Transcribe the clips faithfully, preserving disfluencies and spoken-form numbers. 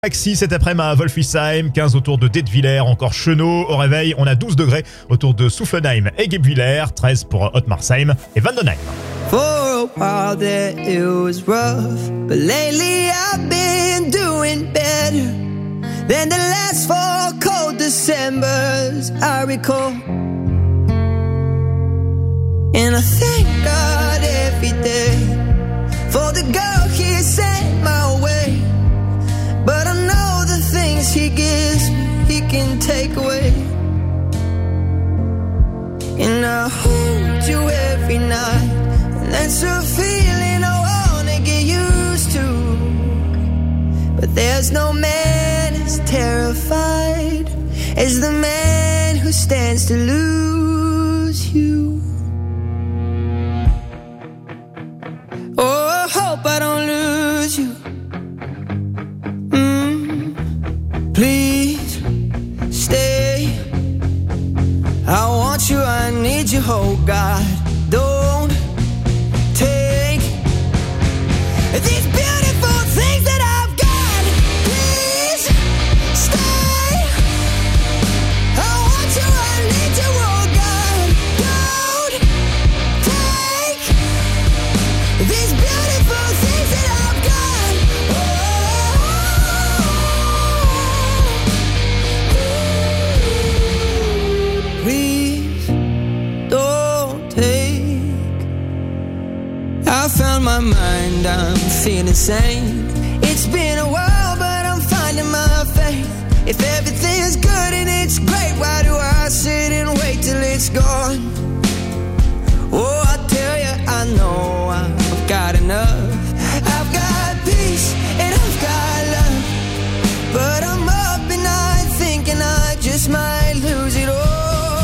Maxi cet après-midi à Wolfisheim, quinze autour de Detwiller, encore Chenot. Au réveil, on a douze degrés autour de Soufflenheim et Guebwiller, treize pour Ottmarsheim et Vandenheim. For a while there it was rough, but lately I've been doing better than the last four cold Decembers I recall. And I thank God every day for the girl he sent my way. But I know the things he gives me, he can take away. And I hold you every night, and that's a feeling I wanna get used to. But there's no man as terrified as the man who stands to lose you. Oh, I hope I don't lose you. Please stay. I want you, I need you, oh God. Don't take these beautiful things that I've got. Please stay. I want you, I need you, oh God. Don't take these beautiful things that I've got. Oh. I found my mind, I'm feeling sane. It's been a while, but I'm finding my faith. If everything's good and it's great, why do I sit and wait till it's gone? Oh, I tell you, I know I've got enough. I've got peace and I've got love, but I'm up at night thinking I just might lose it all.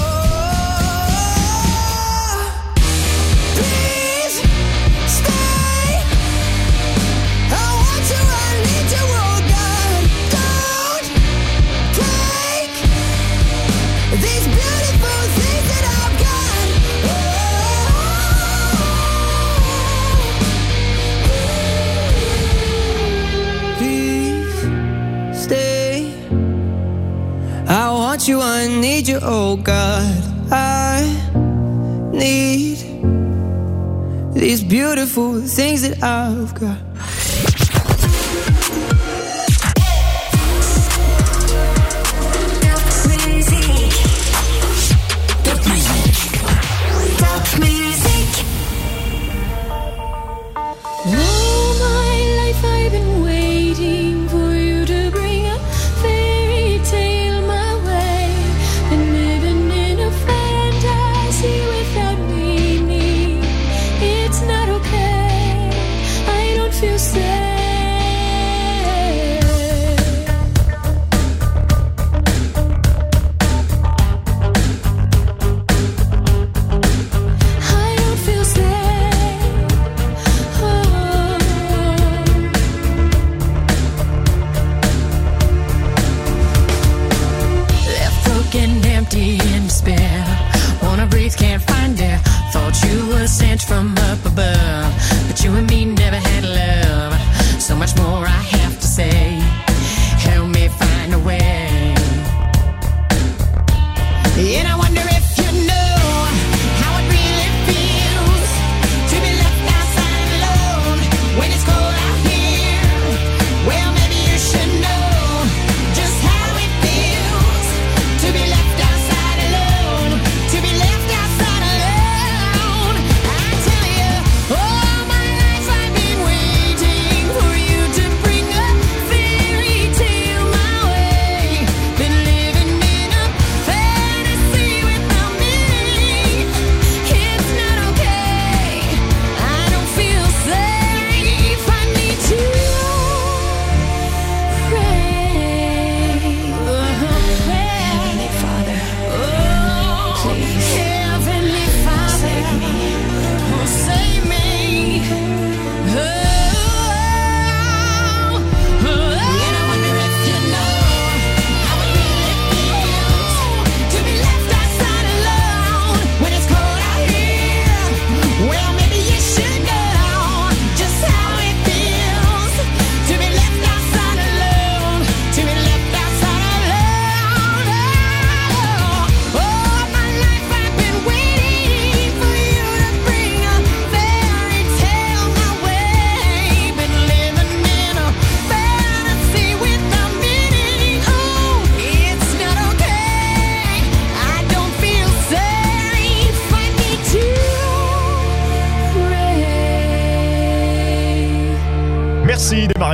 You, I need you, oh God. I need these beautiful things that I've got. From up above, but you and me never had love. So much more I have to say. Help me find a way. And I wonder if you know how it really feels to be left outside alone when it's cold out here. Well, maybe you should know just how it feels to be left outside alone, to be left outside alone. I tell you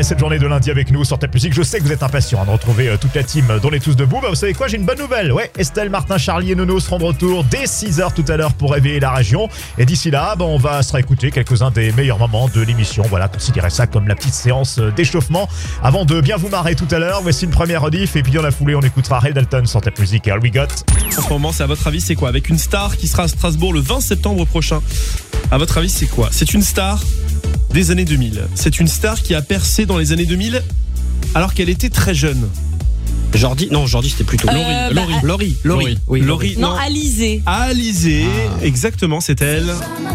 démarrer cette journée de lundi avec nous sur Top Music. Je sais que vous êtes impatients hein, de retrouver euh, toute la team dont on est tous debout. Bah, vous savez quoi, j'ai une bonne nouvelle. Ouais, Estelle, Martin, Charlie et Nono seront de retour dès six heures tout à l'heure pour réveiller la région. Et d'ici là, bah, on va se réécouter quelques-uns des meilleurs moments de l'émission. Voilà, considérez ça comme la petite séance d'échauffement avant de bien vous marrer tout à l'heure. Voici une première rediff et puis dans la foulée, on écoutera Ray Dalton sur Top Music et All We Got. En ce moment, c'est à votre avis, c'est quoi? Avec une star qui sera à Strasbourg le vingt septembre prochain. À votre avis, c'est quoi? C'est une star des années deux mille. C'est une star qui a percé dans les années deux mille alors qu'elle était très jeune. Jordi, non, Jordi c'était plutôt Euh, Laurie. bah, Laurie, Laurie, Laurie, oui, Laurie, Non, Alizé. Alizé, Ah. exactement, c'est elle.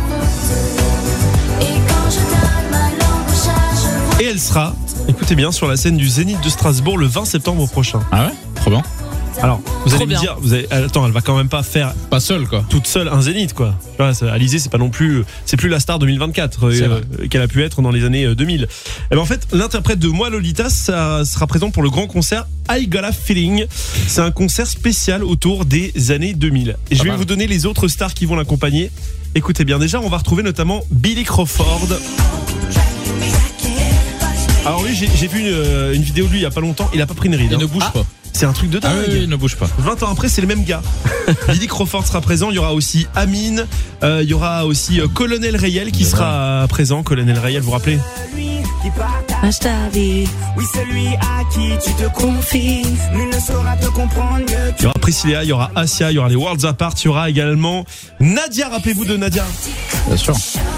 Et elle sera, écoutez bien, sur la scène du Zénith de Strasbourg le vingt septembre prochain. Ah ouais? Trop bien. Alors, vous Trop allez bien. me dire, vous allez, attends, elle va quand même pas faire Pas seul, quoi. toute seule un Zénith, quoi. Tu vois, c'est- Alizé, c'est pas non plus, c'est plus la star deux mille vingt-quatre C'est euh, qu'elle a pu être dans les années euh, deux mille. Et ben en fait, l'interprète de Moi Lolita, ça sera présent pour le grand concert I Got a Feeling. C'est un concert spécial autour des années deux mille. Et je Pas vais mal. vous donner les autres stars qui vont l'accompagner. Écoutez bien, déjà, on va retrouver notamment Billy Crawford. Alors lui, j'ai j'ai vu une, euh, une vidéo de lui il y a pas longtemps. Il a pas pris une ride. Il hein. ne bouge Ah, pas. C'est un truc de Ah dingue. oui, oui, il ne bouge pas. vingt ans après, c'est le même gars. Billy Crawford sera présent. Il y aura aussi Amine. Euh, il y aura aussi euh, Colonel Rayel qui sera euh, présent. Colonel Rayel, vous vous rappelez? Je t'avais Oui, celui à qui tu te confies, nul ne saura te comprendre mieux Il y aura Priscilla, il y aura Asia, il y aura les Worlds Apart. Il y aura également Nadia. Rappelez-vous de Nadia. Bien sûr.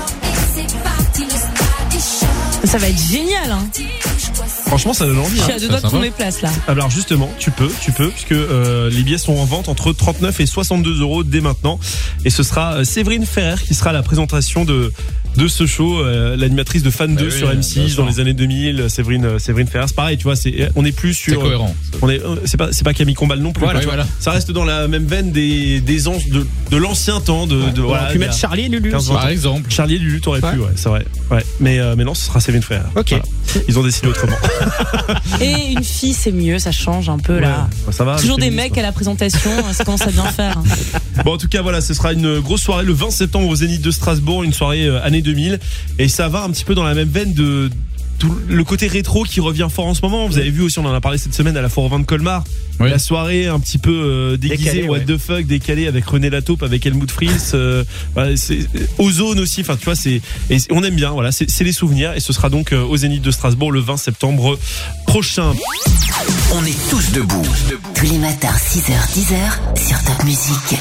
Ça va être génial, hein. Franchement, ça donne envie. Je hein. suis à deux c'est doigts de sympa. prendre mes places là. Alors justement, tu peux, tu peux, puisque euh, les billets sont en vente entre trente-neuf et soixante-deux euros dès maintenant. Et ce sera euh, Séverine Ferrer qui sera à la présentation de de ce show, euh, l'animatrice de Fan deux oui, sur bien M six sûr. dans les années deux mille. Séverine, euh, Séverine Ferrer, c'est pareil, tu vois, c'est, on est plus C'est sur, cohérent. on est, euh, c'est pas, c'est pas Camille Combal non plus. Voilà, quoi, tu vois. voilà. Ça reste dans la même veine des des ans de de l'ancien temps de, de On voilà. aurait pu il y a mettre Charlie et Lulu. quinze aussi. ans. Par exemple. Charlie et Lulu, t'aurais Ouais. pu, ouais, c'est vrai. Ouais, mais euh, mais non, ce sera Séverine Ferrer. Ok. Voilà. Ils ont décidé autrement. Et une fille, c'est mieux, ça change un peu là. Ouais, ça va. Toujours le des féminisme. mecs à la présentation, ça commence à bien faire. hein. Bon, en tout cas, voilà, ce sera une grosse soirée le vingt septembre au Zénith de Strasbourg, une soirée euh, année deux mille. Et ça va un petit peu dans la même veine de tout le côté rétro qui revient fort en ce moment. Vous avez vu aussi, on en a parlé cette semaine à la Foire au Vin de Colmar. Oui. La soirée un petit peu euh, déguisée, Décalée, what ouais. the fuck, décalée avec René Lataupe, avec Helmut Fries, euh, voilà, c'est Ozone aussi. Enfin, tu vois, c'est et c'est- on aime bien. Voilà, c'est c'est les souvenirs. Et ce sera donc euh, au Zénith de Strasbourg le vingt septembre prochain. On est tous debout. Tous les matins, six heures, dix heures, sur Top Music.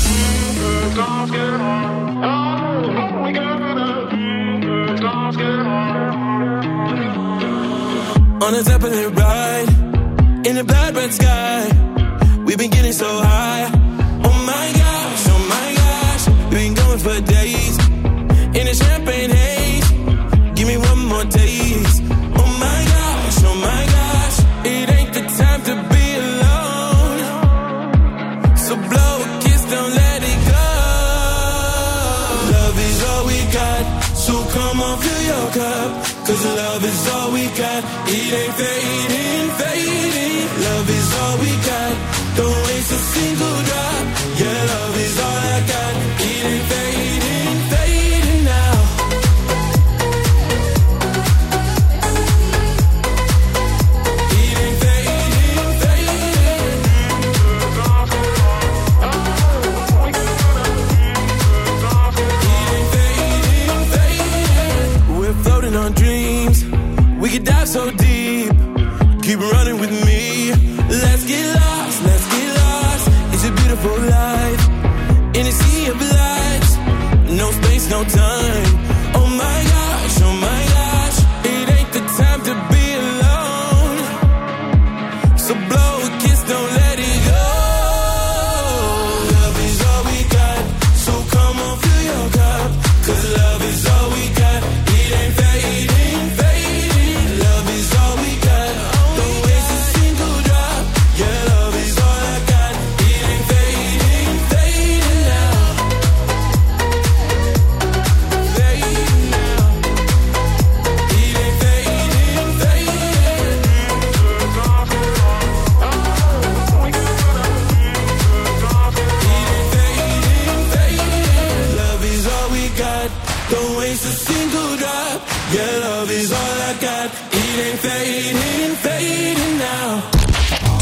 on a top of the ride, in the blood red sky. We've been getting so high. Oh my gosh, oh my gosh, we've been going for days. In a champagne haze, give me one more taste. Oh my gosh, oh my gosh, it ain't the time to be alone. So blow a kiss, don't let it go. Love is all we got, so come on, fill your cup. Cause love is all we got. It ain't fading, fading. Love is all we got. Don't waste a single drop. Yeah, love is all I got. It ain't fading, fading now. It ain't fading, fading. It ain't fading, fading. We're floating on dreams. We could dive so deep. Keep running with me. Let's get lost, let's get lost. It's a beautiful life. In a sea of lights. No space, no time. Oh my gosh, oh my gosh. It ain't the time to be alone. So blow a kiss, don't let it go. Love is all we got. So come on, fill your cup. Cause love is all we got. It ain't fading, fading. Love is all we got. Don't waste a single drop. Yeah, love is all I got. It ain't fading, fading now. Fading now. It ain't fading, fading.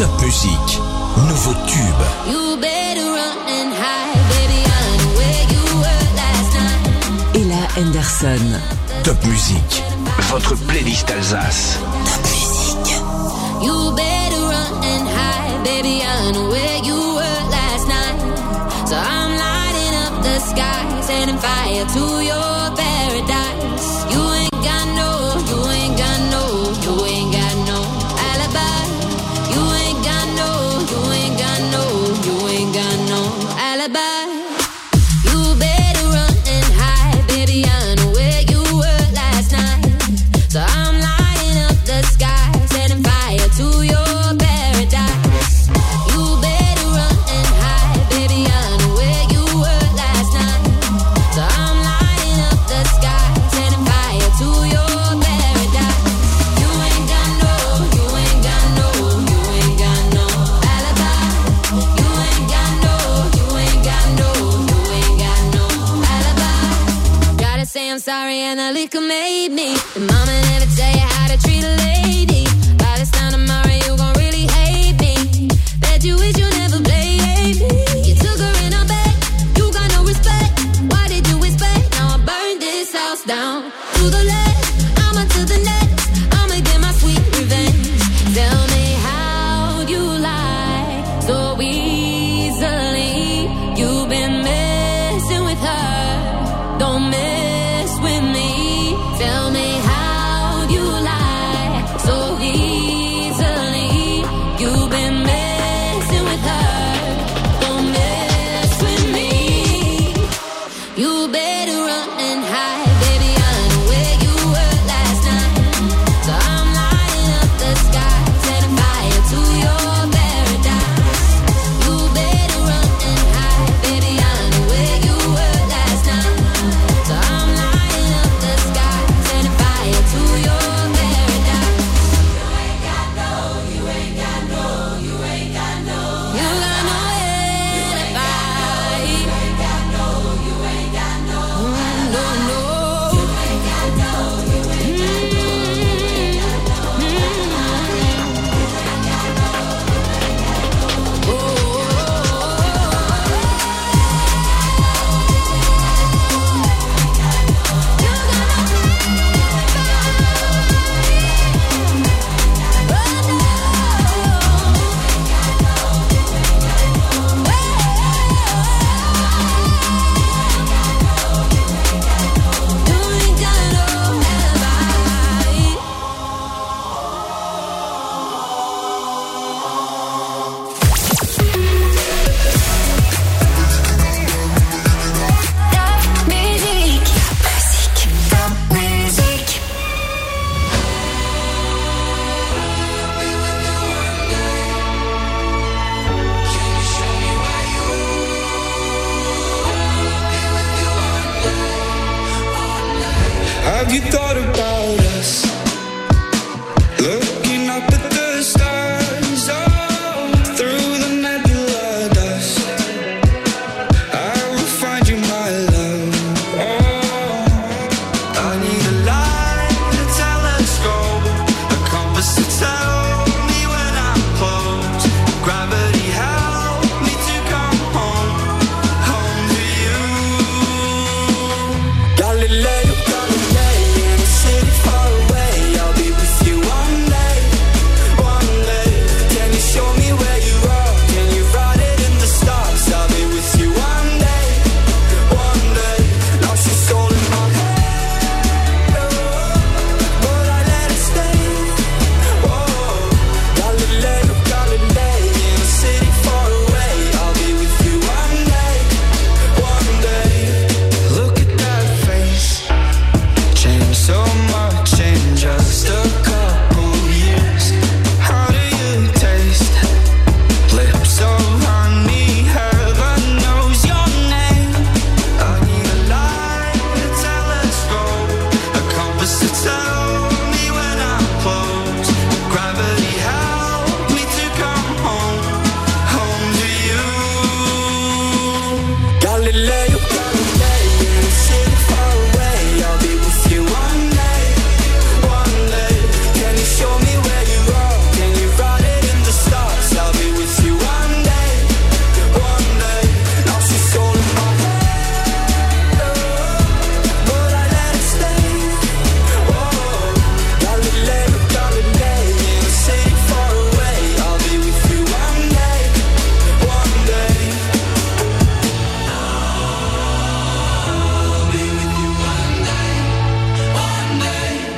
Top Music, nouveau tube. You better run and hide, baby. I know where you were last night. Ella Henderson. Top Music, votre playlist Alsace. Top Music. You better run and hide, baby. I know where you were last night. So I'm lighting up the sky, setting fire to your paradise. You ain't got no, you ain't got no, you ain't got no alibi. You ain't got no, you ain't got no, you ain't got no alibi. You better run and hide, baby. I know where you were last night. So I'm lighting up the sky, setting fire to your paradise. You better run and hide, baby. I know where you were last night. So I'm lighting up the sky, setting fire to your paradise. You ain't got no, you ain't got no, you ain't got no alibi. You ain't got no, you ain't got no, you ain't got no alibi. Gotta say I'm sorry and the liquor made me. And mama never tell you how to treat a lady. By this time tomorrow you gon' really hate me. Bet you wish you never played me. You took her in her bed, you got no respect. Why did you expect? Now I burned this house down. To the left, I'ma to the next. I'ma get my sweet revenge. Tell me how you lie so easily. You've been messing with her, don't mess with me. Tell me how you lie so easily. You've been messing with her, don't mess with me. You better run and hide, baby. I know where you were last night. So I'm lighting up the sky, setting fire to your paradise. You better run and hide, baby. I know where you were last night. So I'm lighting up the sky, setting fire to your paradise. You ain't got no, you ain't got no, you ain't got no. You got no alibi. You ain't got no, you ain't got no. No, no. You ain't got no, you ain't got no, you ain't got no. You ain't got no, you ain't got no. Have you thought about us? Looking up at the stars, oh, through the nebula dust. I will find you, my love. Oh, I need a light, a telescope, a compass to tell me when I'm close. Gravity help me to come home, home to you. Galileo, Galileo, in a city far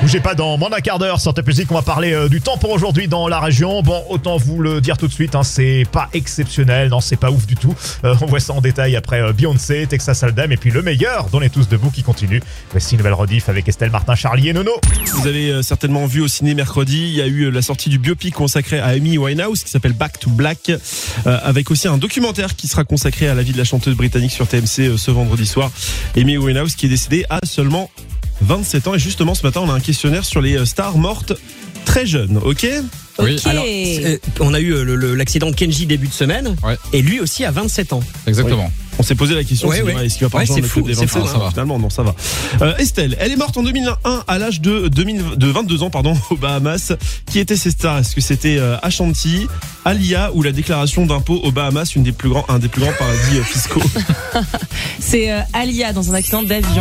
Bougez pas, dans moins d'un quart d'heure sur Top Music, on va parler euh, du temps pour aujourd'hui dans la région. Bon, autant vous le dire tout de suite, hein, c'est pas exceptionnel, non, c'est pas ouf du tout. Euh, on voit ça en détail après euh, Beyoncé, Texas Hold'em et puis le meilleur dans les tous debout qui continue. Voici une nouvelle rediff avec Estelle Martin, Charlie et Nono. Vous avez euh, certainement vu au ciné mercredi, il y a eu euh, la sortie du biopic consacré à Amy Winehouse qui s'appelle Back to Black, euh, avec aussi un documentaire qui sera consacré à la vie de la chanteuse britannique sur T M C euh, ce vendredi soir. Amy Winehouse qui est décédée à seulement vingt-sept ans, et justement ce matin on a un questionnaire sur les stars mortes très jeunes, ok ? Oui. Ok. Alors, c'est- on a eu euh, le- le- l'accident de Kenji début de semaine, Ouais. et lui aussi à vingt-sept ans. Exactement. On s'est posé la question, Ouais, c'est ouais. vrai, est-ce qu'il va pas Ouais, rejoindre c'est le club fou, des c'est vingt-cinq, fou, ça va. finalement, non, ça va. Euh, Estelle, elle est morte en deux mille un à l'âge de, deux mille, de vingt-deux ans pardon, aux Bahamas. Qui étaient ces stars ? Est-ce que c'était euh, Ashanti, Alia ou la déclaration d'impôt aux Bahamas, une des plus grands, un des plus grands paradis euh, fiscaux ? C'est euh, Alia dans un accident d'avion.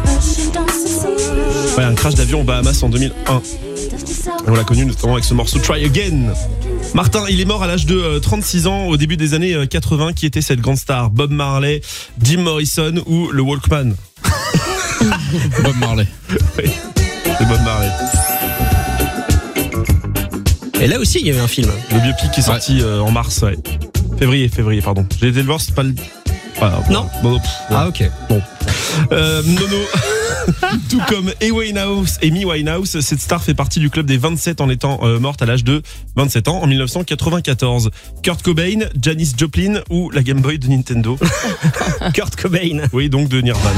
Ouais, un crash d'avion aux Bahamas en deux mille un. Et on l'a connu notamment avec ce morceau Try Again. Martin, il est mort à l'âge de euh, trente-six ans au début des années euh, quatre-vingts. Qui était cette grande star ? Bob Marley, Jim Morrison ou le Walkman ? Bob Marley. Oui, c'est Bob Marley. Et là aussi il y a eu un film. Le biopic qui est sorti euh, en mars, ouais. Février, février, pardon. J'ai été le voir, c'est pas le... Ah, bon, Non. bon, pff, ouais. Ah ok. Bon. Euh, Nono, tout comme Amy Winehouse, Amy Winehouse, cette star fait partie du club des vingt-sept en étant euh, morte à l'âge de vingt-sept ans en mille neuf cent quatre-vingt-quatorze. Kurt Cobain, Janis Joplin ou la Game Boy de Nintendo. Kurt Cobain. Oui, donc de Nirvana.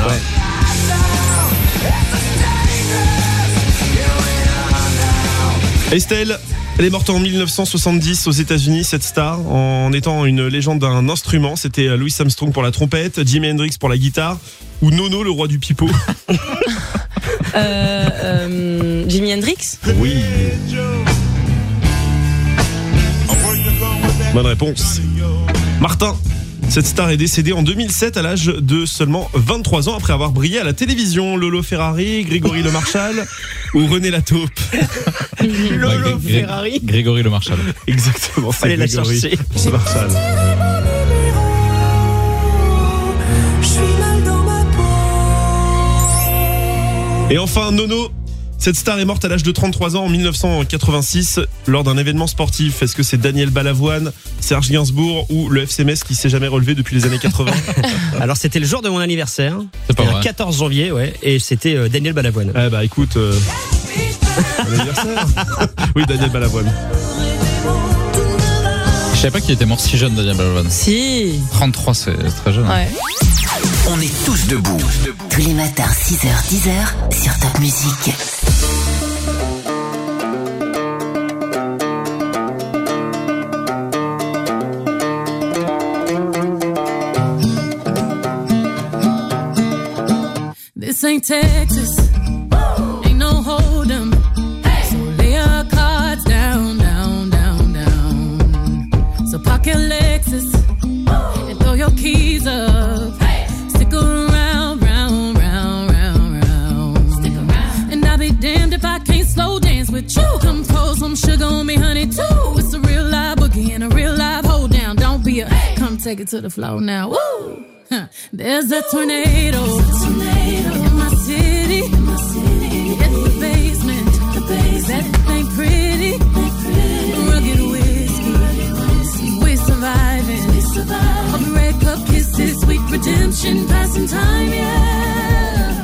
Estelle, elle est morte en mille neuf cent soixante-dix aux États-Unis, cette star, en étant une légende d'un instrument. C'était Louis Armstrong pour la trompette, Jimi Hendrix pour la guitare, ou Nono, le roi du pipeau. Euh, euh, Jimi Hendrix. Oui. Bonne réponse. Martin, cette star est décédée en deux mille sept à l'âge de seulement vingt-trois ans après avoir brillé à la télévision. Lolo Ferrari, Grégory Le Marchal ou René Lataupe. Lolo Gré- Ferrari. Grégory Le Marchal. Exactement, c'est Fallait la Grégory chercher. Le Marchal. Et enfin, Nono, cette star est morte à l'âge de trente-trois ans en mille neuf cent quatre-vingt-six lors d'un événement sportif. Est-ce que c'est Daniel Balavoine, Serge Gainsbourg ou le F C Metz qui s'est jamais relevé depuis les années quatre-vingts? Alors c'était le jour de mon anniversaire. C'est pas C'était vrai. le quatorze janvier, ouais, et c'était euh, Daniel Balavoine. Eh bah écoute, euh... bon anniversaire. Oui, Daniel Balavoine. Je savais pas qu'il était mort si jeune, Daniel Balavoine. Si. trente-trois, c'est très jeune. hein. Ouais. On est tous debout. Tous les matins, six heures, dix heures, sur Top Music. This ain't Texas. Ain't no hold'em. So lay your cards down, down, down, down. So park your Lexus and throw your keys up. Stick around, round, round, round, round. Stick around. And I'll be damned if I can't slow dance with you. Come pour some sugar on me, honey, too. It's a real live boogie and a real live hold down. Don't be a come take it to the floor now. Woo! Huh. There's a tornado, in my city. It's the basement. That ain't pretty. Rugged whiskey. We're surviving. All the red cup kisses, sweet redemption, passing time, yeah.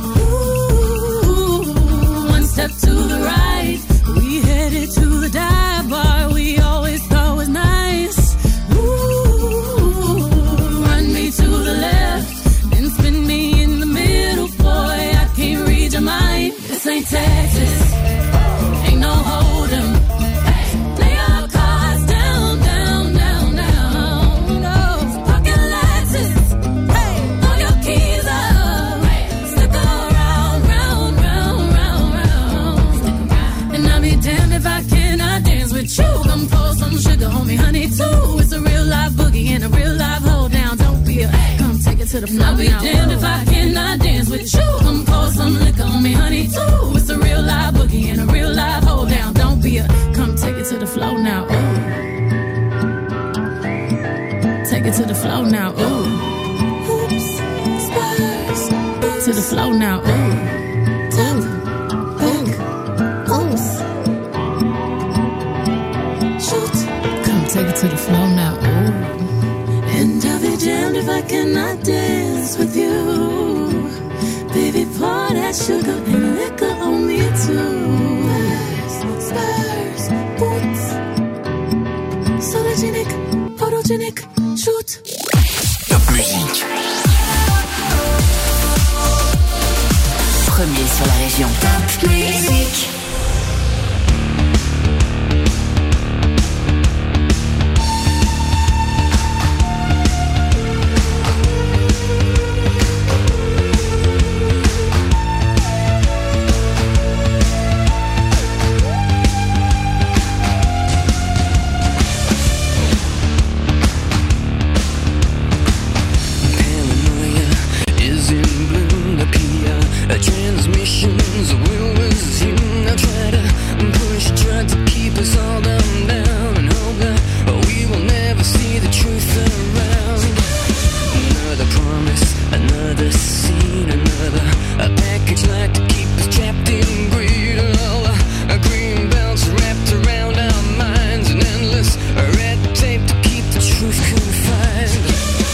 Ooh, one step to the right. We headed to the dive bar we always thought was nice. Ooh, run me to the left, then spin me in the middle, boy. I can't read your mind. This ain't Texas, ain't no hold'em. Lay your cards down, down, down, down. No, pocket Lexus, hey, throw your keys up, stick around, round, round, round, round. And I'll be damned if I cannot dance with you. Come pour some sugar on me, honey, too. It's a real life boogie and a real life hold down. Don't be a come take it to the floor. I'll be damned if I cannot dance with you. Come pour some liquor on me, honey, too. It's a real life boogie and a real life hold down. Don't be a come take it to the floor now. Ooh. Take it to the floor now. Ooh. Oops. Spurs. To the floor now. Ooh. Ooh. Ooh. wanna dance with you. Baby, pour that sugar and liquor on me too. Spurs, spurs, boots. Sologenic, photogenic, shoot. Top musique. Premier sur la région. Top musique. Transmissions will resume. Now try to push, try to keep us all down, down, and hope that we will never see the truth around. Another promise, another scene, another a package like to keep us trapped in greed. All a green belts wrapped around our minds, an endless red tape to keep the truth confined.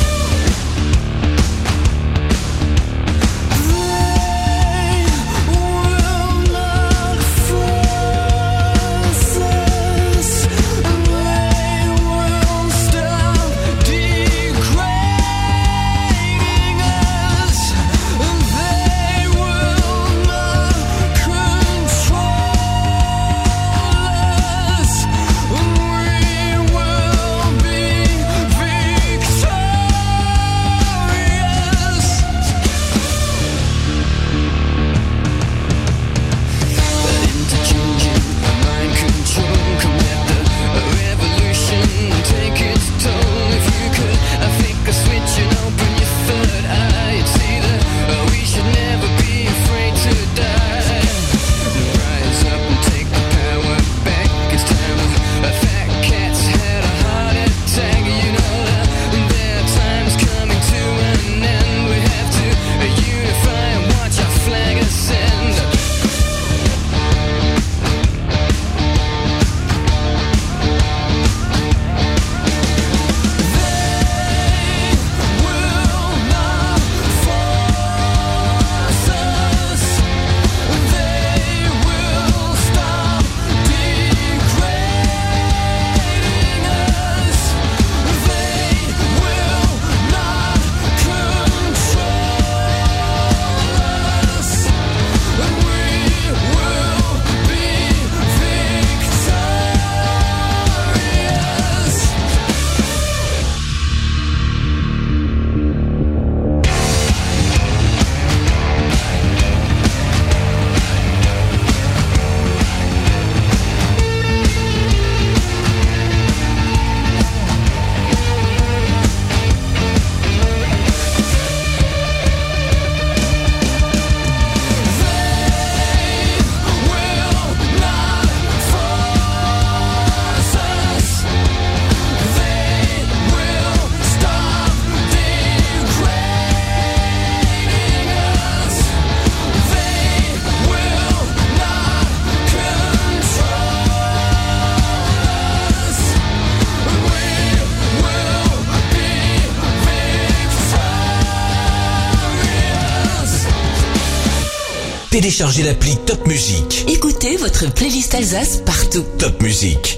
Téléchargez l'appli Top Music. Écoutez votre playlist Alsace partout. Top Music.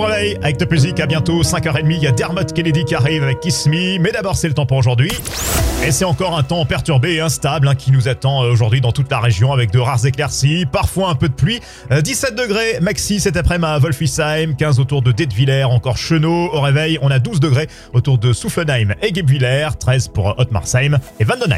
réveil avec Top Music, à bientôt cinq heures trente. Il y a Dermot Kennedy qui arrive avec Kiss Me. Mais d'abord, c'est le temps pour aujourd'hui. Et c'est encore un temps perturbé et instable hein, qui nous attend aujourd'hui dans toute la région avec de rares éclaircies, parfois un peu de pluie. dix-sept degrés maxi cet après-midi à Wolfisheim, quinze autour de Detwiller, encore Chenot. Au réveil, on a douze degrés autour de Soufflenheim et Guebwiller, treize pour Ottmarsheim et Vandenheim.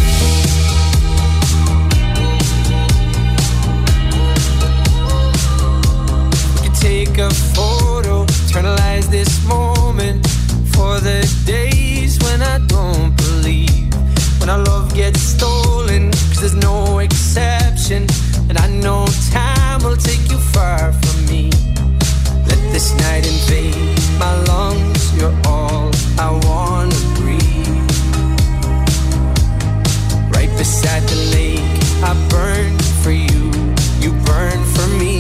Take a photo, eternalize this moment for the days when I don't believe, when our love gets stolen, cause there's no exception, and I know time will take you far from me. Let this night invade my lungs, you're all I wanna breathe. Right beside the lake, I burn for you, you burn for me.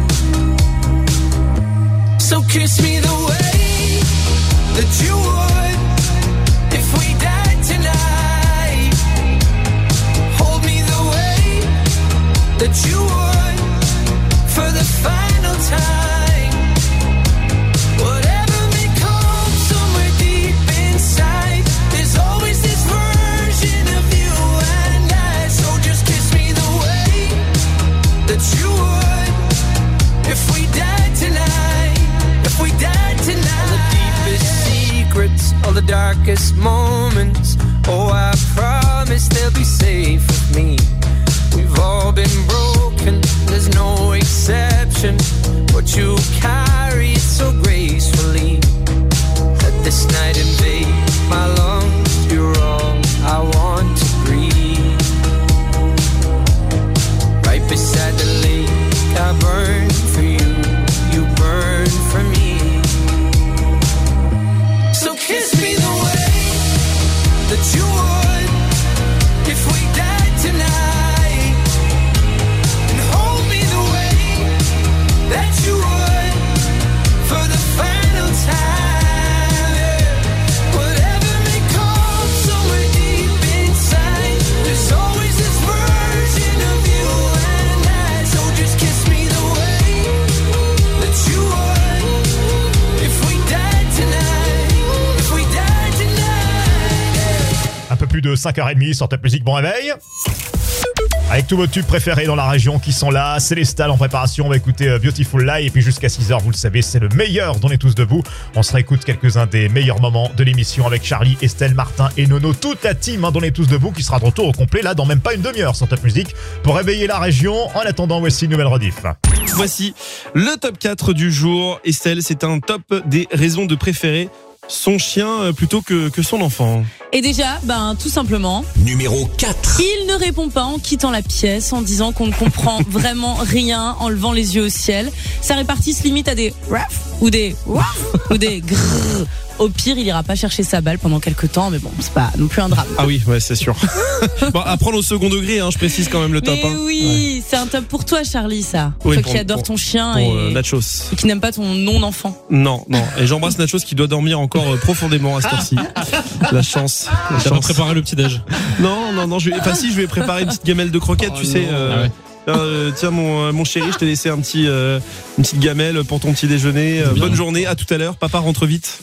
So kiss me the way that you would if we died tonight. Hold me the way that you would for the final time. Whatever may come somewhere deep inside, there's always this version of you and I. So just kiss me the way that you would if we died tonight. We died tonight. All the deepest secrets, all the darkest moments. Oh, I promise they'll be safe with me. We've all been broken, there's no exception. But you carry it so gracefully. Let this night invade my lungs. You're all I want to breathe. Right beside the lake, I burn for you. You burn for me. So kiss me the way that you would if we died tonight, and hold me the way that you would for the final time. Whatever may come somewhere deep inside, there's always this version of you and I. So just kiss me the way that you would if we died tonight, if we died tonight. Un peu plus de cinq heures trente sur Top Music, bon réveil. Avec tous vos tubes préférés dans la région qui sont là, Célestal en préparation, on va écouter Beautiful Lie et puis jusqu'à six heures, vous le savez, c'est le meilleur d'On est tous debout. On se réécoute quelques-uns des meilleurs moments de l'émission avec Charlie, Estelle, Martin et Nono, toute la team hein, d'On est tous debout qui sera de retour au complet là dans même pas une demi-heure sur Top Music pour réveiller la région. En attendant, voici une nouvelle rediff. Voici le top quatre du jour. Estelle, c'est un top des raisons de préférer son chien plutôt que, que son enfant. Et déjà, ben tout simplement, Numéro quatre. il ne répond pas en quittant la pièce, en disant qu'on ne comprend vraiment rien, en levant les yeux au ciel. Sa répartie se limite à des raf ou des waf ou des grrr. Au pire, il ira pas chercher sa balle pendant quelques temps, mais bon, c'est pas non plus un drame. Ah oui, ouais, c'est sûr. Bon, à prendre au second degré, hein, je précise quand même le top. Mais hein. oui, Ouais. c'est un top pour toi, Charlie, ça. Oui, toi pour- qui adore pour- ton chien Pour, et, euh, Nachos. et qui n'aime pas ton non-enfant. Non, non. Et j'embrasse Nachos qui doit dormir encore euh, profondément à cette heure-ci. La chance. La T'as pas chance. préparé le petit déj. Non, non, non. Je vais... Enfin, si, je vais préparer une petite gamelle de croquettes, tu sais. euh, Ah ouais. euh, tiens, mon, euh, mon chéri, je t'ai laissé un petit, euh, une petite gamelle pour ton petit déjeuner. Euh, Bien. bonne journée, à tout à l'heure. Papa rentre vite.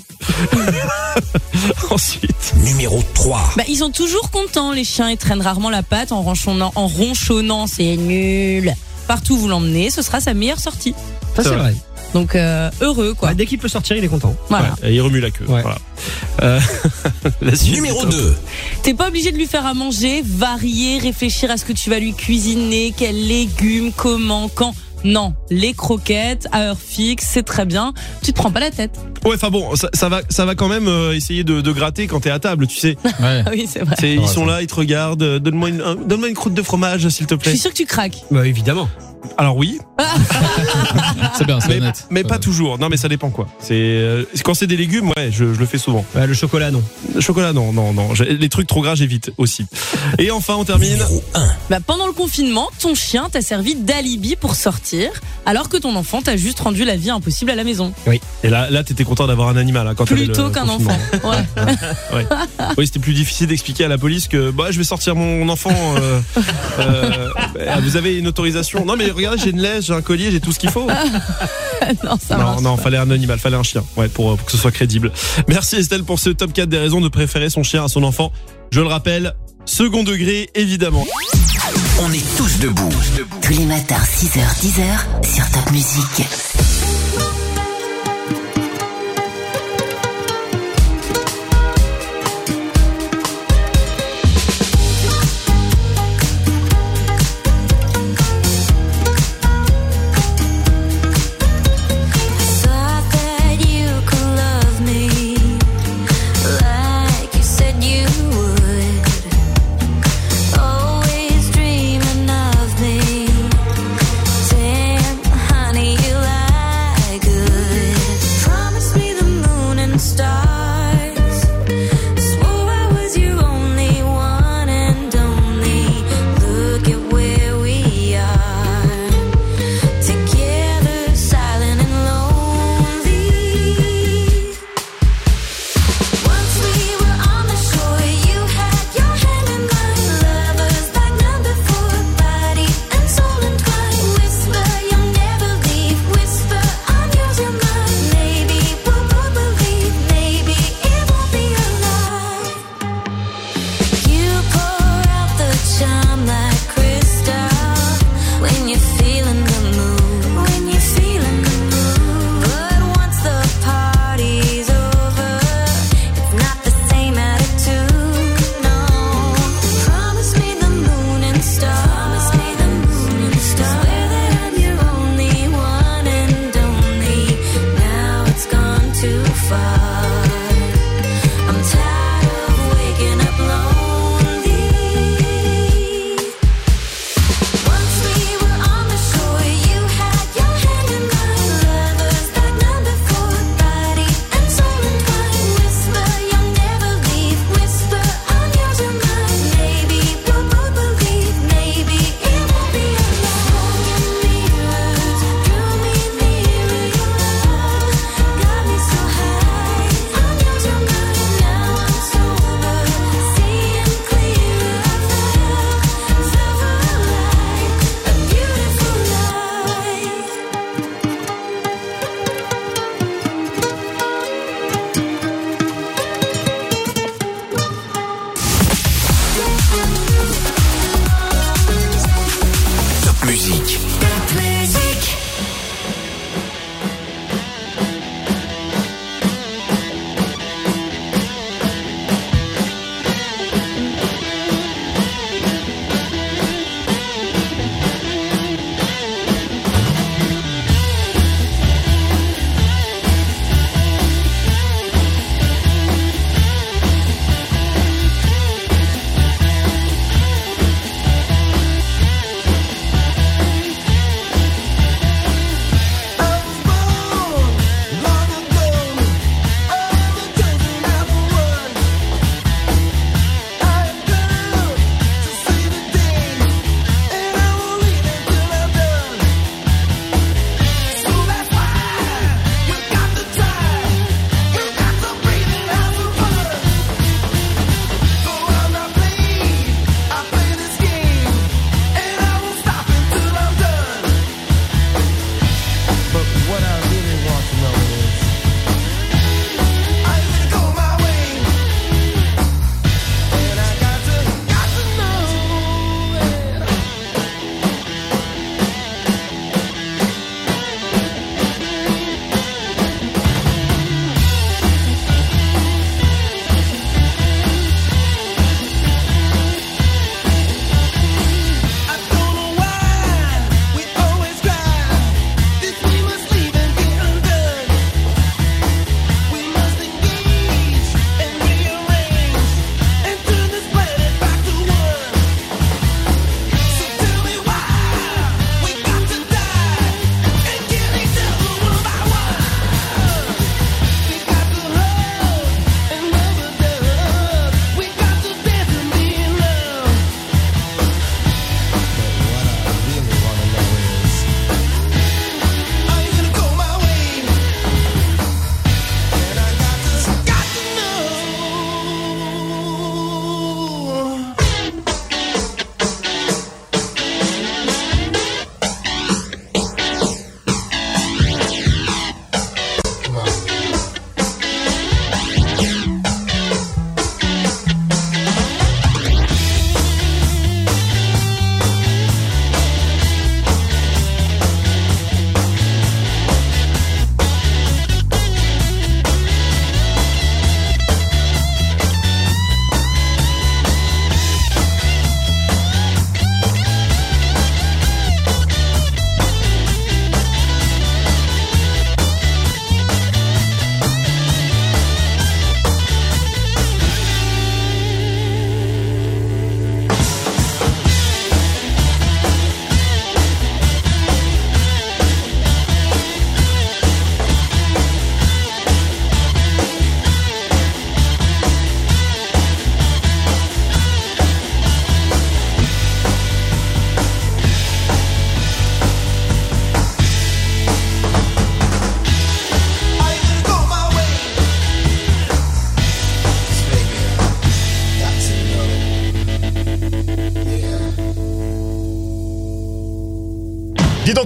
Ensuite. Numéro trois. Bah, ils sont toujours contents, les chiens. Ils traînent rarement la patte en ronchonnant, en ronchonnant, c'est nul. Partout où vous l'emmenez, ce sera sa meilleure sortie. Ça, c'est vrai. Donc, euh, heureux, quoi. Ouais, dès qu'il peut sortir, il est content. Voilà. Ouais, il remue la queue. Ouais. Voilà. Euh, la suite Numéro du top. deux. T'es pas obligé de lui faire à manger, varier, réfléchir à ce que tu vas lui cuisiner, quels légumes, comment, quand. Non, les croquettes à heure fixe, c'est très bien. Tu te prends pas la tête. Ouais, enfin bon, ça, ça va, ça va quand même euh, essayer de, de gratter quand t'es à table, tu sais. Ouais. Ah oui, c'est vrai. C'est, ils Ouais, sont ça. là, ils te regardent. euh, Donne-moi une, un- donne-moi une croûte de fromage, s'il te Je plaît. suis sûre que tu craques. Bah, évidemment. Alors oui, C'est bien, c'est mais, honnête. mais pas Euh, toujours. Non, mais ça dépend quoi. C'est euh, quand c'est des légumes, ouais, je, je le fais souvent. Ouais, le chocolat, non. Le chocolat, non, non, non. J'ai- Les trucs trop gras, j'évite aussi. Et enfin, on termine. Numéro un. Bah, pendant le confinement, ton chien t'a servi d'alibi pour sortir, alors que ton enfant t'a juste rendu la vie impossible à la maison. Et là, là, t'étais content d'avoir un animal hein, quand t'avais le Plutôt qu'un confinement. enfant. Ouais. Oui, c'était plus difficile d'expliquer à la police que bah, je vais sortir mon enfant. Euh, euh, bah, vous avez une autorisation. Non, mais regardez, j'ai une laisse. j'ai un collier, j'ai tout ce qu'il faut. Non, ça non, marche non, pas. fallait un animal, fallait un chien, ouais, pour, pour que ce soit crédible. Merci Estelle pour ce top quatre des raisons de préférer son chien à son enfant. Je le rappelle, second degré, évidemment. On est tous debout. Tous les matins, six heures, dix heures, sur Top Music.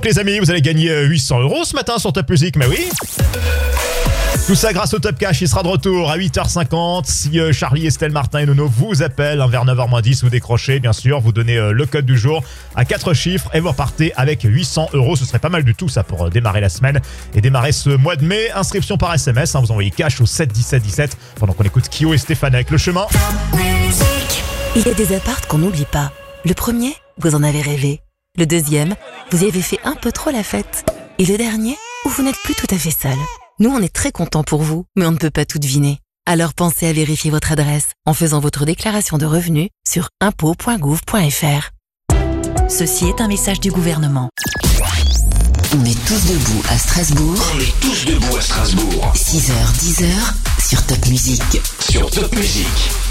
donc les amis, vous allez gagner huit cents euros ce matin sur Top Music, mais oui. Tout ça grâce au Top Cash, il sera de retour à huit heures cinquante. Si euh, Charlie, Estelle, Martin et Nono vous appellent, hein, vers neuf heures moins dix, vous décrochez, bien sûr, vous donnez euh, le code du jour à quatre chiffres et vous repartez avec huit cents euros. Ce serait pas mal du tout ça pour euh, démarrer la semaine et démarrer ce mois de mai. Inscription par S M S, hein, vous envoyez cash au sept dix-sept dix-sept pendant qu'on écoute Kyo et Stéphane avec Le Chemin. Il y a des apparts qu'on n'oublie pas. Le premier, vous en avez rêvé. Le deuxième, vous y avez fait un peu trop la fête. Et le dernier, où vous n'êtes plus tout à fait seul. Nous, on est très contents pour vous, mais on ne peut pas tout deviner. Alors pensez à vérifier votre adresse en faisant votre déclaration de revenus sur impôts point gouv point f r. Ceci est un message du gouvernement. On est tous debout à Strasbourg. On est tous debout à Strasbourg. six heures, dix heures sur Top Music. Sur Top Music.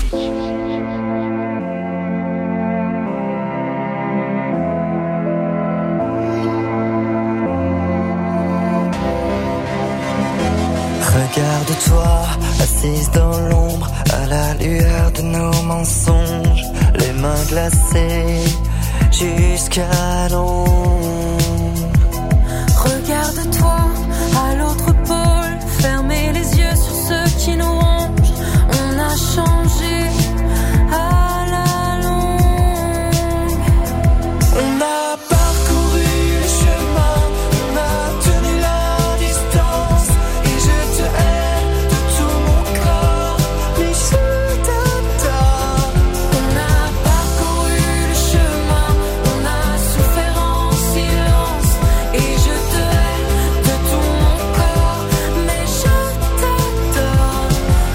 Regarde-toi, assise dans l'ombre, à la lueur de nos mensonges, les mains glacées jusqu'à l'ombre. Regarde-toi à l'autre pôle, fermez les yeux sur ceux qui nous rongent. On a changé à la longue. On a parcouru le chemin, on a tenu la distance, et je te hais de tout mon corps, mais je t'adore. On a parcouru le chemin, on a souffert en silence, et je te hais de tout mon corps, mais je t'adore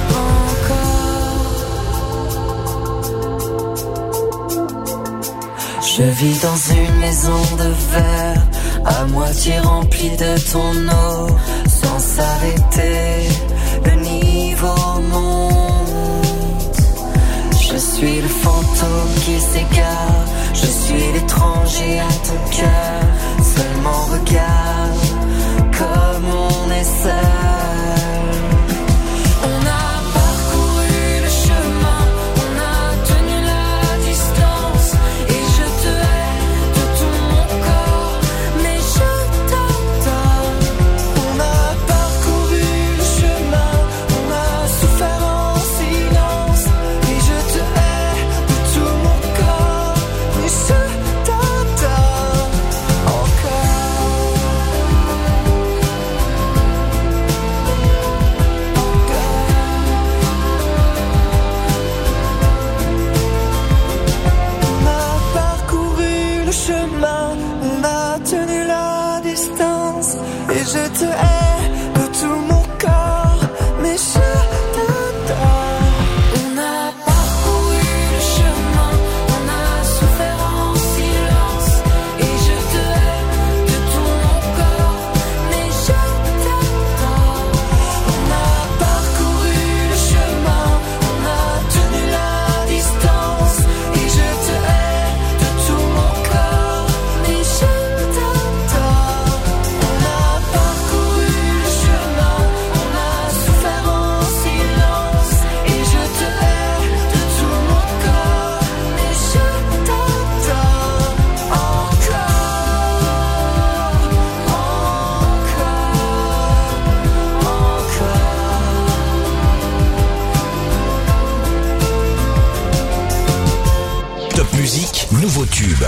encore. Je vis dans une maison de verre, à moitié remplie de ton eau, sans s'arrêter, le niveau monte. Je suis le fantôme qui s'égare, je suis l'étranger à ton cœur. Seulement regarde comme on est seul. On a parcouru le chemin, on a tenu la distance, et je te hais de tout mon corps, mais je t'adore. On a parcouru le chemin, on a souffert en silence, et je te hais de tout mon corps, mais je t'adore encore. On a parcouru le chemin, on a tenu la distance, et je te hais de tout mon corps, mais je t'adore. On a parcouru le chemin, on a souffert en silence, et je te hais de tout mon corps, mais je t'adore. On a parcouru le chemin, on a tenu la distance, et je te hais de tout mon corps, mais je t'adore. On a parcouru le chemin, on a souffert en silence, et je te hais de tout mon corps, mais je t'adore encore, encore, encore. Top Music, nouveau tube.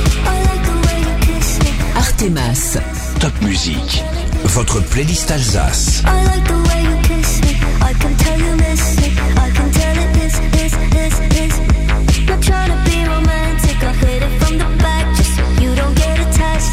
Artemas. Top Music, votre playlist Alsace. I like the way you kiss me, I can tell you miss it, I can tell it is, is, is, is. Not trying to be romantic, I hit it from the back just so you don't get attached.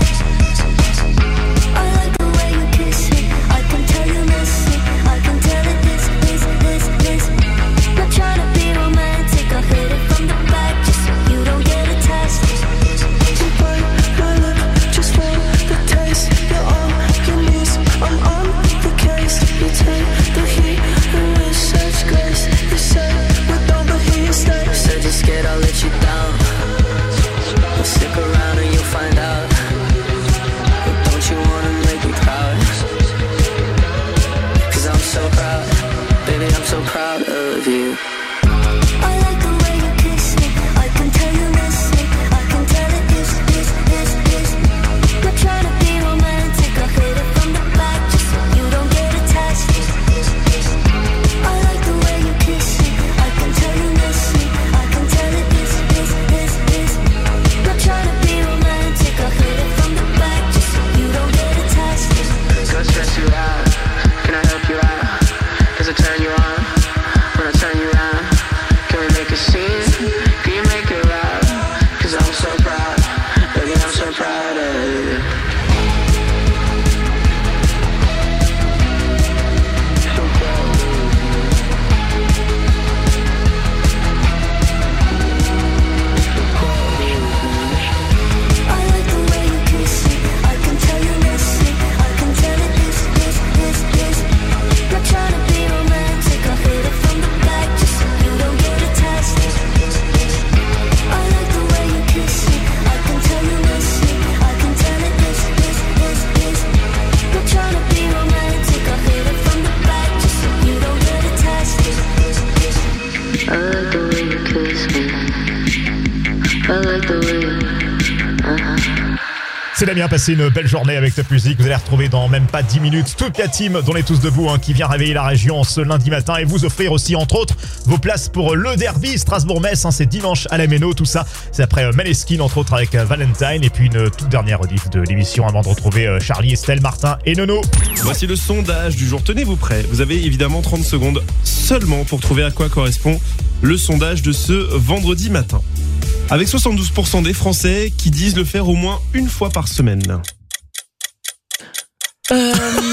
I like the way you kiss me, I can tell you miss it, I can tell it is, is, is, is. Not trying to be romantic, I hit it from the back just so you don't get attached. You bite my lip just for the taste. You're on your knees, I'm on the case. You take the heat and with such grace. You say with all the heat stays. Said you're scared I'll let you down. Well, stick around and you'll find out. But don't you wanna make me proud? Cause I'm so proud, baby, I'm so proud of you. I like the way you kiss me, I can tell you miss it, I can tell it is, is, is, is. Not trying to be Cause I turn you on, when I turn you on. Can we make a scene? Can you make it loud? Cause I'm so proud, baby, I'm so proud of you. C'est Damien, passez une belle journée avec Top Music. Vous allez retrouver dans même pas dix minutes toute la team dont on est tous debout hein, qui vient réveiller la région ce lundi matin et vous offrir aussi entre autres vos places pour le derby Strasbourg-Metz. Hein, c'est dimanche à la Méno, tout ça c'est après euh, Maneskin entre autres avec euh, Valentine et puis une toute dernière rediff de l'émission avant de retrouver euh, Charlie, Estelle, Martin et Nono. Voici le sondage du jour. Tenez-vous prêts. Vous avez évidemment trente secondes seulement pour trouver à quoi correspond le sondage de ce vendredi matin. Avec soixante-douze pour cent des Français qui disent le faire au moins une fois par semaine. Euh,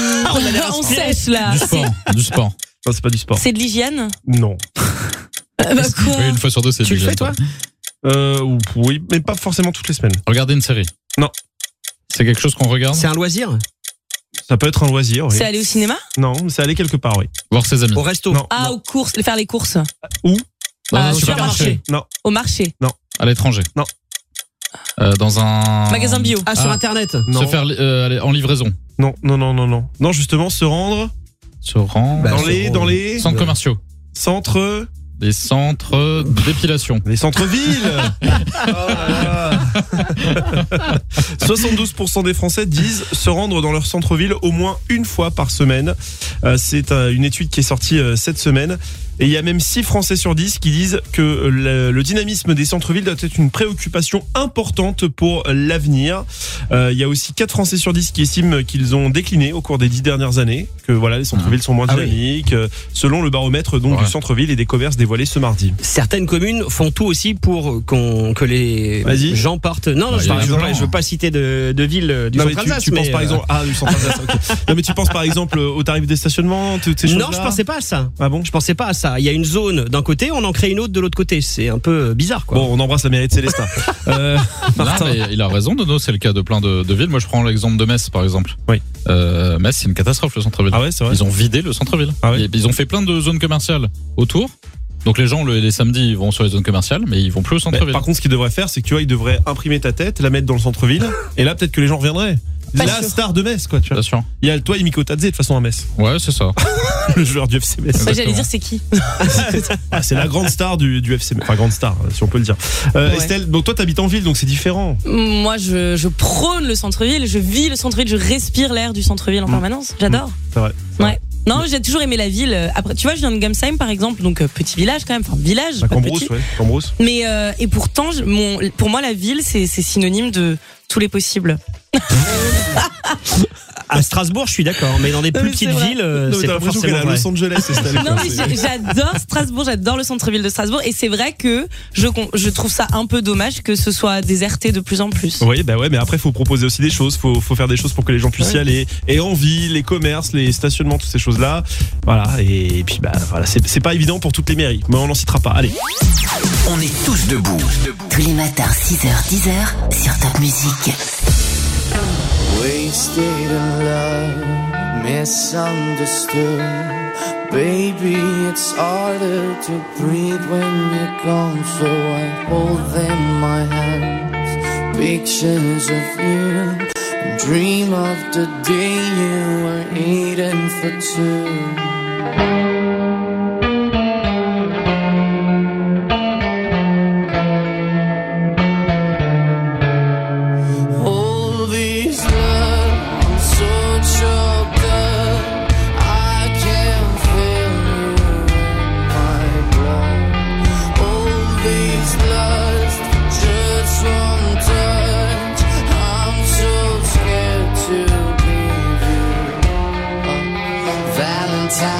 on sèche là. Du sport. Du sport. Non, c'est pas du sport. C'est de l'hygiène. Non. Euh, bah quoi Oui, une fois sur deux, c'est Tu le l'hygiène, fais, toi Euh, oui, mais pas forcément toutes les semaines. Regarder une série. Non. C'est quelque chose qu'on regarde. C'est un loisir. Ça peut être un loisir, oui. C'est aller au cinéma? Non, c'est aller quelque part, oui. Voir ses amis. Au resto. Non. Ah, non. aux courses, faire les courses. Où Dans Ah, un au supermarché. Non. Au marché. À l'étranger. Non. Euh, dans un Magasin bio. Ah, sur Ah. Internet. Non. Se faire euh, aller en livraison. Non, non, non, non, non. Non, justement, se rendre Se rendre Bah, dans se les, rendre. dans les centres commerciaux. centres, Des centres d'épilation. les centres-villes. Oh là là. soixante-douze pour cent des Français disent se rendre dans leur centre-ville au moins une fois par semaine. Euh, c'est euh, une étude qui est sortie euh, cette semaine. Et il y a même six Français sur dix qui disent que le, le dynamisme des centres-villes doit être une préoccupation importante pour l'avenir. Euh, il y a aussi quatre Français sur dix qui estiment qu'ils ont décliné au cours des dix dernières années, que voilà, les centres-villes sont moins Ah oui. dynamiques, euh, selon le baromètre donc Ouais. du centre-ville et des commerces dévoilé ce mardi. Certaines communes font tout aussi pour qu'on que les Vas-y. gens partent. Non, non, Bah, je, y a je, veux raison. pas, je veux pas citer de, de ville du non, mais centre tu, Alsace, tu penses mais, par euh, exemple ah du centre Alsace, ok. Non mais tu penses par exemple au tarif des stationnements, toutes ces choses-là. Non, je pensais pas à ça. Ah bon. Je pensais pas à ça. Il y a une zone d'un côté, on en crée une autre de l'autre côté. C'est un peu bizarre, quoi. Bon, on embrasse la mairie de Célestin. euh, Non, Martin. mais il a raison, Nono, c'est le cas de plein de, de villes. Moi, je prends l'exemple de Metz, par exemple. Oui. Euh, Metz, c'est une catastrophe, le centre-ville. Ah ouais, c'est vrai. Ils ont vidé le centre-ville. Ah ouais. Ils- Ils ont fait plein de zones commerciales autour. Donc les gens, le- les samedis, ils vont sur les zones commerciales, mais ils vont plus au Mais centre-ville. par contre, ce qu'ils devraient faire, c'est que tu vois, ils devraient imprimer ta tête, la mettre dans le centre-ville, et là, peut-être que les gens reviendraient. Pas La sûr. star de Metz, quoi. Tu vois. Bien sûr. Il y a toi et Miko Tadze de toute façon à Metz, Ouais, c'est ça. le joueur du F C Metz. Ouais, j'allais dire c'est qui? Ah, c'est la grande star du, du F C Metz, enfin grande star, si on peut le dire. Euh, Ouais. Estelle, donc toi, t'habites en ville, donc c'est différent. Moi, je, je prône le centre-ville, je vis le centre-ville, je respire l'air du centre-ville en permanence. J'adore. C'est vrai. Ouais. Non, j'ai toujours aimé la ville. Après, tu vois, je viens de Gamsheim, par exemple, donc euh, petit village quand même, enfin village, Bah, pas Cambrousse, petit. ouais, Cambrousse. Mais euh, et pourtant, je- mon, pour moi, la ville, c'est c'est synonyme de tous les possibles. À Strasbourg, je suis d'accord, mais dans des plus Oui, petites c'est vrai. villes, euh, Non, mais c'est t'as pas l'impression qu'elle est forcément à vrai. Los Angeles, Estelle. Non, mais C'est- j'ai- j'adore Strasbourg, j'adore le centre-ville de Strasbourg, et c'est vrai que je con- je trouve ça un peu dommage que ce soit déserté de plus en plus. Oui, bah ouais, mais après, faut proposer aussi des choses. Faut, faut faire des choses pour que les gens puissent y Ouais. aller. Et en ville, les commerces, les stationnements, toutes ces choses-là. Voilà. Et, puis, bah, voilà, c'est c'est pas évident pour toutes les mairies. Mais on n'en citera pas. Allez. On est tous debout. Tous les matins, six heures, dix heures, sur Top Music. Wasted in love, misunderstood. Baby, it's harder to breathe when you're gone. So I hold in my hands pictures of you and dream of the day you were eating for two. All these love, I'm so choked up. I can feel you in my blood. All these lust, just one touch. I'm so scared to leave you. Uh, Valentine.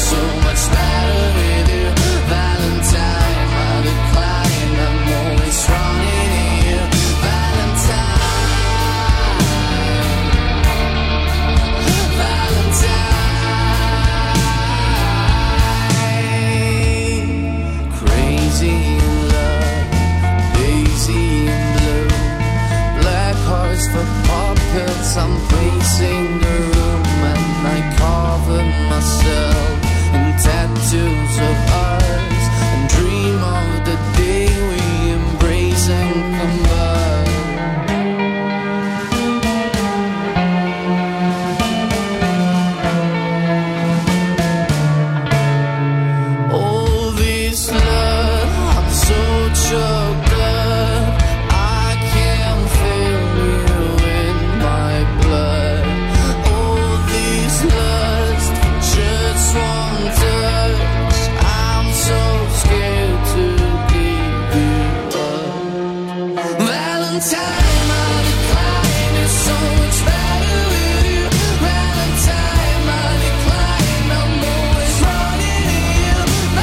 so much better with you. Valentine, I decline, I'm always running to you. Valentine, Valentine. Crazy in love, lazy in blue. Black hearts for puppets, I'm pacing the room. And I cover myself in tattoos of ours and dream of the day we embrace and combine. All this love, I'm so choked up, I can't feel you in my blood. All this lust for just one touch, I'm so scared to give you up. Valentine, my decline is so much better with you. Valentine, my decline, I'm always running to you.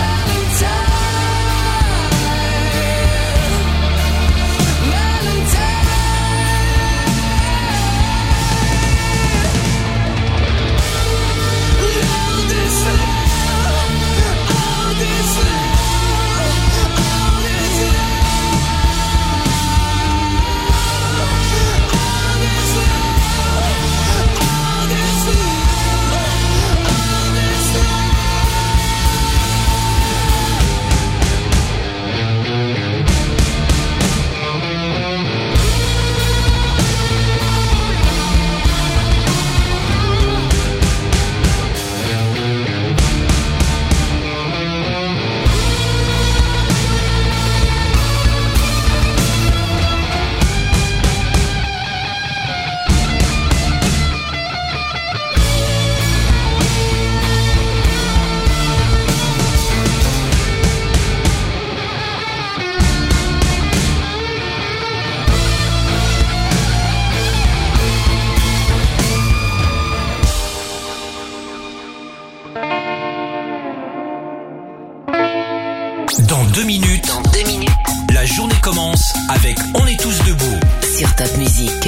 Dans deux minutes, dans deux minutes, la journée commence avec On est tous debout sur Top Music.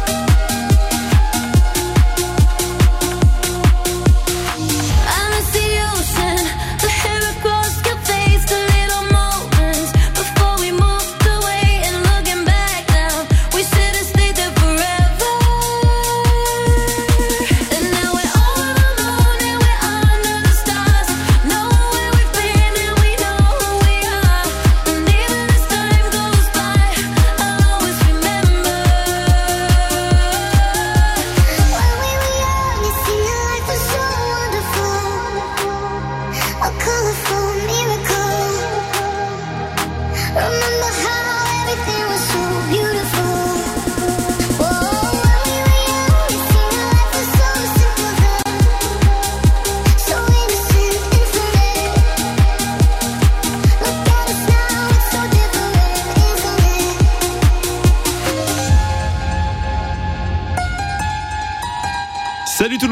I see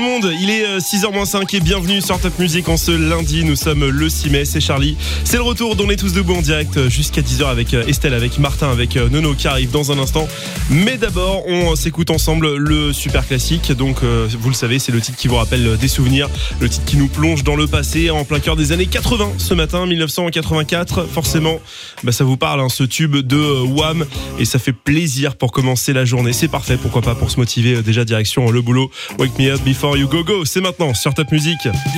le monde, il est six heures moins cinq et bienvenue sur Top Music en ce lundi, nous sommes le six mai, c'est Charlie. C'est le retour d'On est tous debout en direct jusqu'à dix heures avec Estelle, avec Martin, avec Nono qui arrive dans un instant. Mais d'abord, on s'écoute ensemble le super classique, donc euh, vous le savez, c'est le titre qui vous rappelle des souvenirs, le titre qui nous plonge dans le passé, en plein cœur des années quatre-vingts ce matin, dix-neuf cent quatre-vingt-quatre. Forcément, bah, ça vous parle, hein, ce tube de euh, Wham, et ça fait plaisir pour commencer la journée. C'est parfait, pourquoi pas pour se motiver euh, déjà direction le boulot. Wake me up before you go go, c'est maintenant sur Top Music.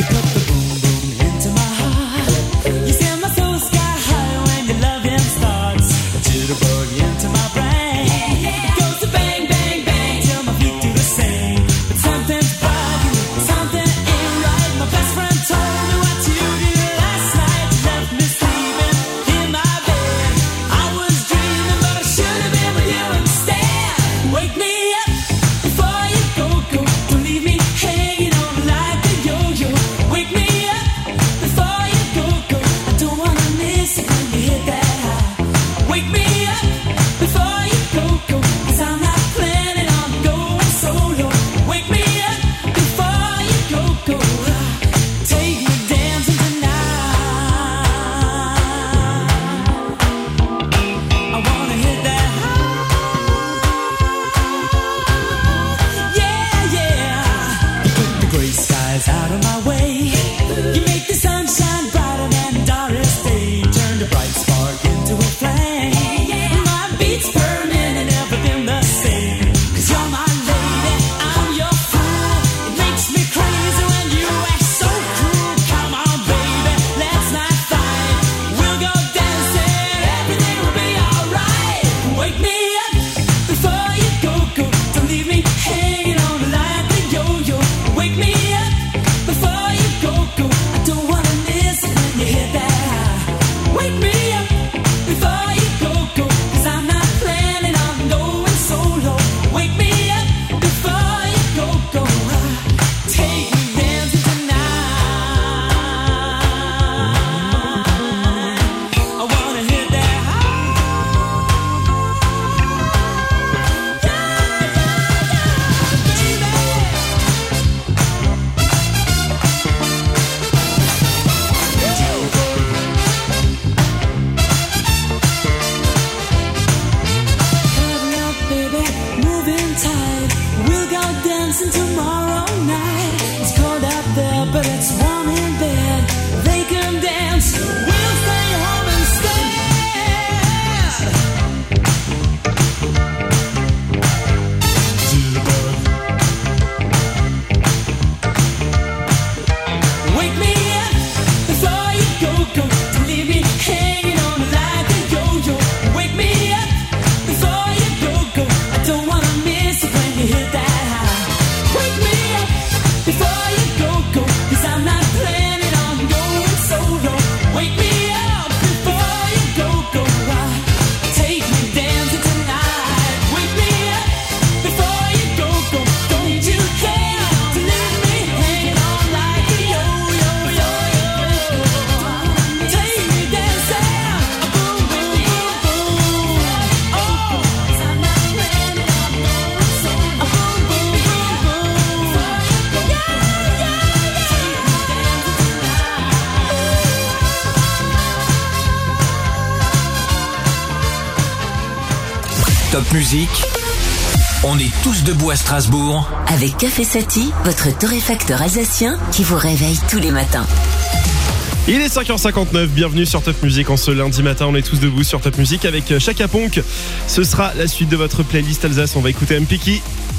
Top Music, on est tous debout à Strasbourg. Avec Café Sati, votre torréfacteur alsacien qui vous réveille tous les matins. Il est cinq heures cinquante-neuf, bienvenue sur Top Music en ce lundi matin, on est tous debout sur Top Music avec Chaka Ponk. Ce sera la suite de votre playlist Alsace, on va écouter M P K.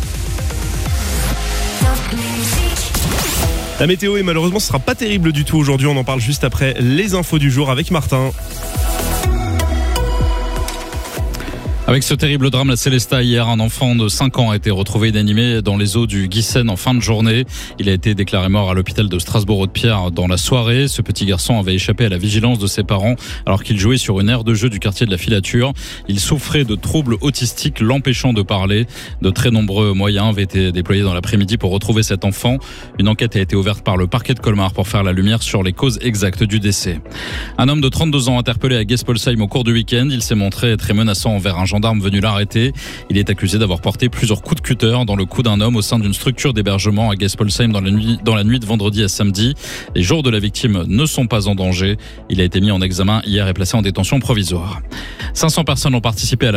La météo est malheureusement ce sera pas terrible du tout aujourd'hui, on en parle juste après les infos du jour avec Martin. Avec ce terrible drame, la Célesta, hier, un enfant de cinq ans a été retrouvé inanimé dans les eaux du Guissen en fin de journée. Il a été déclaré mort à l'hôpital de Strasbourg-Haute-Pierre dans la soirée. Ce petit garçon avait échappé à la vigilance de ses parents alors qu'il jouait sur une aire de jeu du quartier de la Filature. Il souffrait de troubles autistiques l'empêchant de parler. De très nombreux moyens avaient été déployés dans l'après-midi pour retrouver cet enfant. Une enquête a été ouverte par le parquet de Colmar pour faire la lumière sur les causes exactes du décès. Un homme de trente-deux ans interpellé à Gespolsheim au cours du week-end. Il s'est montré très menaçant envers un gendarme gendarmes venus l'arrêter. Il est accusé d'avoir porté plusieurs coups de cutter dans le cou d'un homme au sein d'une structure d'hébergement à Gespolsheim dans la nuit, dans la nuit de vendredi à samedi. Les jours de la victime ne sont pas en danger. Il a été mis en examen hier et placé en détention provisoire. cinq cents personnes ont participé à la